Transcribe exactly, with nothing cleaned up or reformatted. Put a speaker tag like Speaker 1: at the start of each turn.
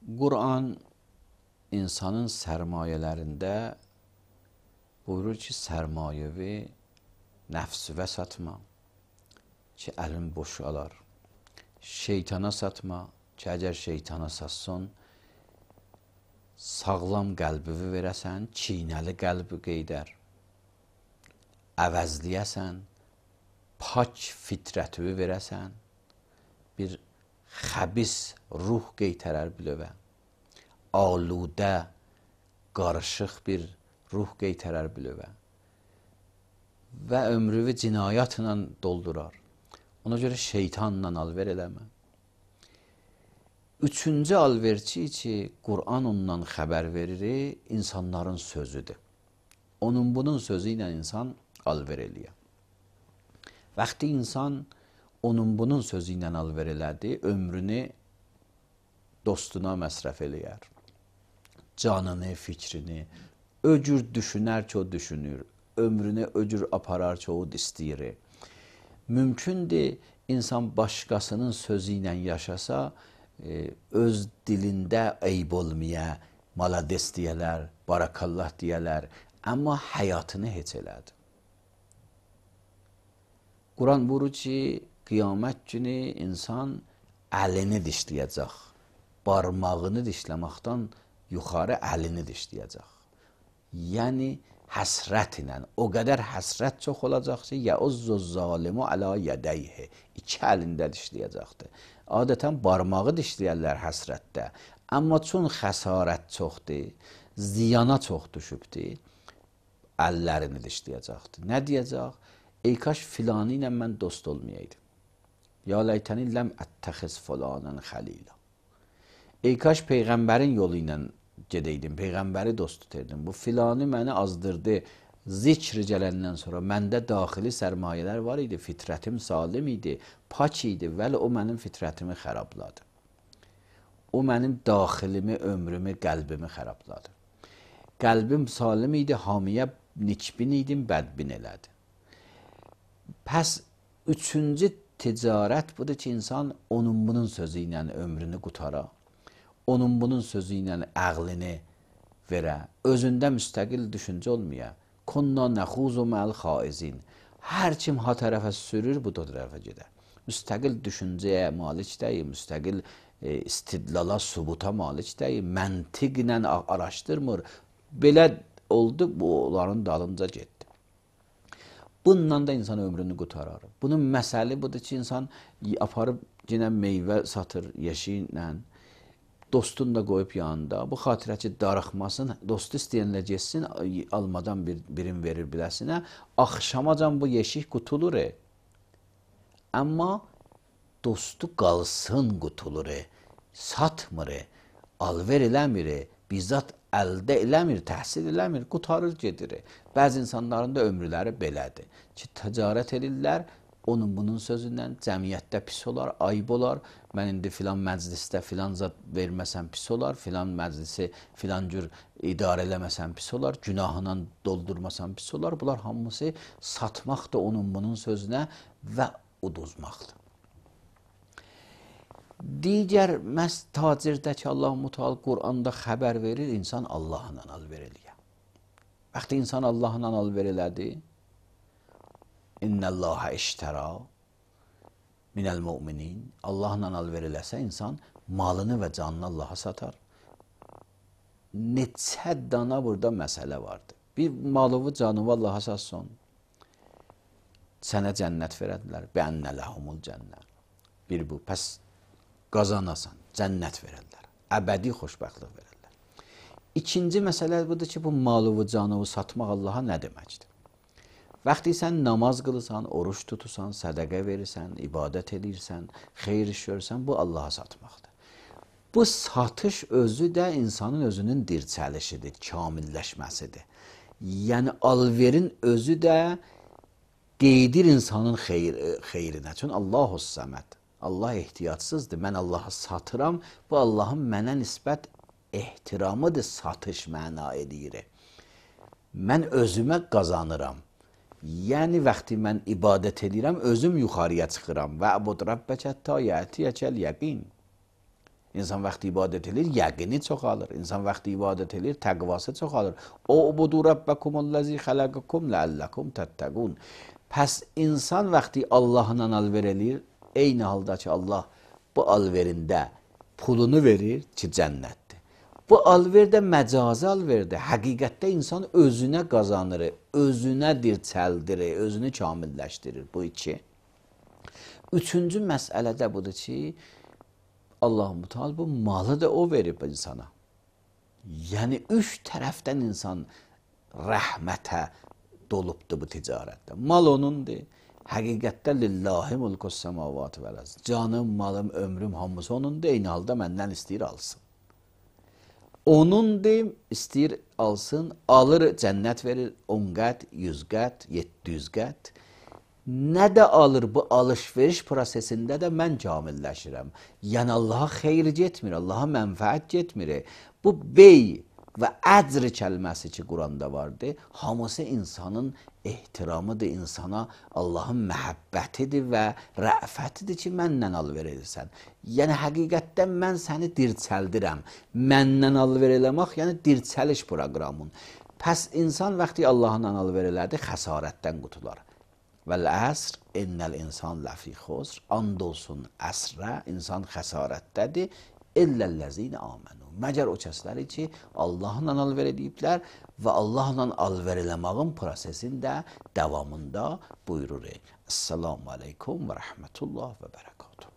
Speaker 1: Quran insanın sərmayələrində buyurur ki, sərmayəvi nəfsivə satma ki, əlin boşalar. Şeytana satma ki, əgər şeytana satson, sağlam qəlbivi verəsən, çiynəli qəlbi qeydər. Əvəzləyəsən, pak fitrətivi verəsən, bir xəbis ruh qeytərər bilövə. Aludə, qarışıq bir ruh qeytərər bilövə. Və ömrüvü cinayətlə doldurar. Ona görə şeytanla alver eləmə. Üçüncü alverçi ki, Qur'an ondan xəbər verir, insanların sözüdür. Onun bunun sözü ilə insan alver eləyər. Vaxtı insan onun bunun sözü ilə alver elədi, ömrünü dostuna məsrəf eləyər. Canını, fikrini, öcür düşünər ki, o düşünür. Ömrünü öcür aparar ki, o istəyir. Mümkündür, insan başqasının sözü ilə yaşasa, öz dilində eyb olmaya, malades deyələr, barakallah deyələr, amma həyatını heç elədi. Quran buyurur ki, qiyamət günü insan əlini dişləyəcək. Barmağını dişləməkdən yuxarı əlini dişləyəcək. Yəni, həsrət ilə, o qədər həsrət çox olacaq ki, yəuzzu zalimu alə yədəyhi, iki əlində dişləyəcəkdir. Adətən barmağı dişləyərlər həsrətdə. Amma çün xəsarət çoxdur, ziyana çox düşübdür, əllərini dişləyəcəkdir. Nə deyəcək? Ey kaş filanı ilə mən dost olmayaydım. Ya ləytəni ləm ətəxiz filanən xəlilə. Ey kaş Peyğəmbərin yolu ilə gedəydim, Peyğəmbəri dost tutardım. Bu filanı məni azdırdı. Zikr gələndən sonra məndə daxili sərmayələr var idi, fitrətim salim idi, pak idi, vəli o mənim fitrətimi xərabladı. O mənim daxilimi, ömrümü, qəlbimi xərabladı. Qəlbim salim idi, hamiyə nikbin idim, bədbin elədi. Pəs üçüncü ticarət budur ki, insan onun bunun sözü ilə ömrünü qutara, onun bunun sözü ilə əqlini verə, özündə müstəqil düşüncə olmaya. Kunna nəxuzu məl xaizin. Hər kim ha tərəfə sürür, bu da tərəfə gedər. Müstəqil düşüncəyə malik deyil, müstəqil e, istidlala, subuta malik deyil, məntiqlə araşdırmır. Belə oldu, bu onların dalınca getdi. Bununla da insan ömrünü qutarar. Bunun məsəli budur ki, insan aparıb yenə meyvə satır yeşiklə, dostunu da qoyub yanında. Bu xatirə ki, darıxmasın, dostu istəyənlə geçsin, almadan bir, birin verir biləsinə. Axşamacan bu yeşik qutulur. E. Amma dostu qalsın qutulur. E. Satmır, e. Alver eləmir, e. bizzat əldə eləmir, təhsil eləmir, qutarır gedir. Bəzi insanların da ömrləri belədir ki, ticarət edirlər, onun bunun sözündən cəmiyyətdə pis olar, ayıb olar. Mən indi filan məclisdə filan zat verməsəm pis olar, filan məclisi filan cür idarə eləməsəm pis olar, günahla doldurmasam pis olar. Bunlar hamısı satmaq da onun bunun sözünə və uduzmaqdır. Digər məhz tacirdə ki, Allah-u Teala Quranda xəbər verir, insan Allahla alver eləyə. Vaxtı insan Allahla alver elədi, İnnəlləhə iştəra minəl müminin. Allahla alver eləsə, insan malını və canını Allaha satar. Neçə dana burada məsələ vardır. Bir malını, canını Allaha satson, sənə cənnət verədilər. Bənnə ləhumul cənnət. Bir bu, pəs qazanasan, cənnət verədilər. Əbədi xoşbəxtlik verədilər. İkinci məsələ budur ki, bu malı və canını satmaq Allaha nə deməkdir? Vaxtı sən namaz qılırsan, oruç tutursan, sədəqə verirsən, ibadət edirsən, xeyir iş görürsən, bu Allaha satmaqdır. Bu satış özü də insanın özünün dirçəlişidir, kamilləşməsidir. Yəni alverin özü də qeydir insanın xeyr, xeyrinə. Çünki Allahu Səməd. Allah ehtiyacsızdır. Mən Allaha satıram. Bu Allahın mənə nisbət ehtiramıdır, satış məna edir. Mən özümə qazanıram. Yəni, vaxtı mən ibadət edirəm, özüm yuxarıya çıxıram. Və əbud Rabbəkə həttə yətiyəkəl yəqin. İnsan vaxtı ibadət edir, yəqini çoxalır. İnsan vaxtı ibadət edir, təqvası çoxalır. Ubudu rabbakumul-lezî xalaqakum leallekum tettaqun. Pəs insan vaxtı Allahla alver edir, eyni halda ki Allah bu alverində pulunu verir ki cənnətdir. Bu alverdə məcazi alverdir. Həqiqətdə insan özünə qazanır, özünə dirçəldir, özünü kamilləşdirir bu iki. Üçüncü məsələ də budur ki, Allah-u Teala bu malı da o verib insana. Yəni üç tərəfdən insan rəhmətə dolubdur bu ticarətdə. Mal onundur. Həqiqətdə lillahi mulkus semavati vel ard. Canım, malım, ömrüm hamısı onundur. Eyni halda məndən istəyir alsın. Onundur, istəyir alsın, alır, cənnət verir on qət, yüz qət, yeddi yüz qət. Nə də alır bu alış-veriş prosesində də mən kamilləşirəm. Yəni Allaha xeyir getmir, Allaha mənfəət getmir. Bu bey və əcr kəlməsi ki Quranda vardır, hamısı insanın ehtiramıdır, insana Allahın məhəbbətidir və rəfətidir ki, mənlə alver edirsən. Yəni həqiqətdə mən səni dirçəldirəm. Mənlə alver eləmək, yəni dirçəliş proqramın. Pəs insan vaxtı Allahla alver elədi, xəsarətdən qutular. Vəl-əsr, innəl insan ləfi xusr, and olsun əsrə, insan xəsarətdədir, illəl-ləzine amenu. Məgər o kəsləri ki, Allahla alver ediblər və Allahla alver eləmağın prosesində, davamında buyurur. Esselamu aleykum və rəhmətullah və bərəkatuhu.